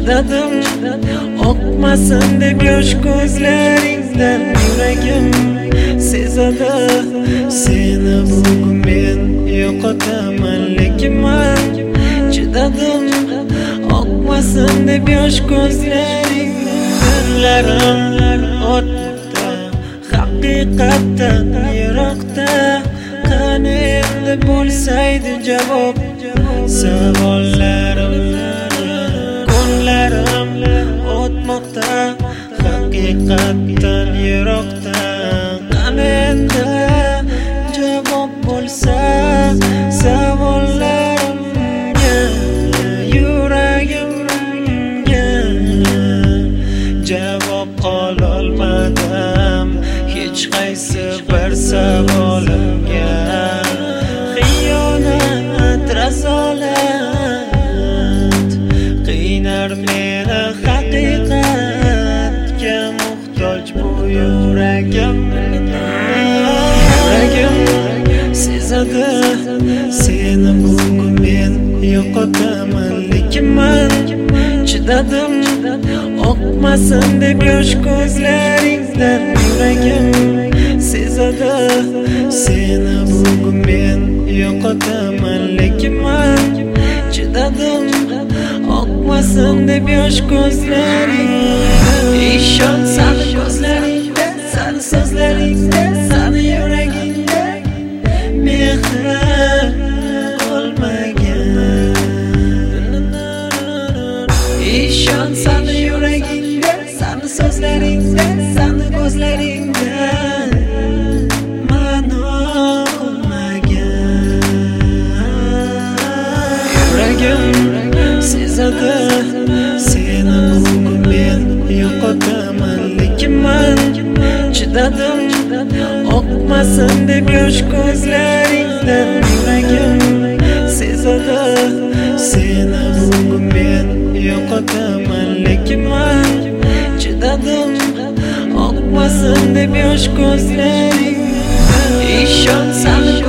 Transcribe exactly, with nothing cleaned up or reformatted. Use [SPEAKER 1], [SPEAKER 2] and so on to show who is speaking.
[SPEAKER 1] chidadim, oqmasin deb yosh ko'zlaringdan yuragim sezadi. Seni bugun men yo'qotaman, lekin men chidadim, oqmasin deb yosh ko'zlaringdan. Kunlarim o'tda, haqiqatdan yiroqda, qani endi bo'lsaydi javob savollarimga. Kunlarim o'tmoqda, haqiqatdan yiroqda, qani endi javob bo'lsa savollarimga. Yuragimga javob ololmadim hech qaysi bir savolimga. Xiyonat, razolat qiynar meni, haqiqatga muhtoj bu yuragim. Yuragim sezadi, seni bugun men yo'qotaman, lekin men chidadim, oqmasin deb yosh ko'zlaringdan. Yuragim sezadi, seni bugun men yo'qotaman, lekin men chidadim, oqmasin deb yosh ko'zlaringdan. Ishon sani ko'zlaringda, sani so'zlaringda, sani yuragingda mehr qolmagan. Ishon sani yuragingda, sani so'zlaringda, sani ko'zlaringda ma'no qolmagan. Yuragim sezadi, seni bugun men yo'qotaman, lekin men chidadim, oqmasin deb yosh ko'zlaringdan. Yuragim sezadi, seni bugun men yo'qotaman, lekin men chidadim, oqmasin deb yosh ko'zlaringdan. Ishon sani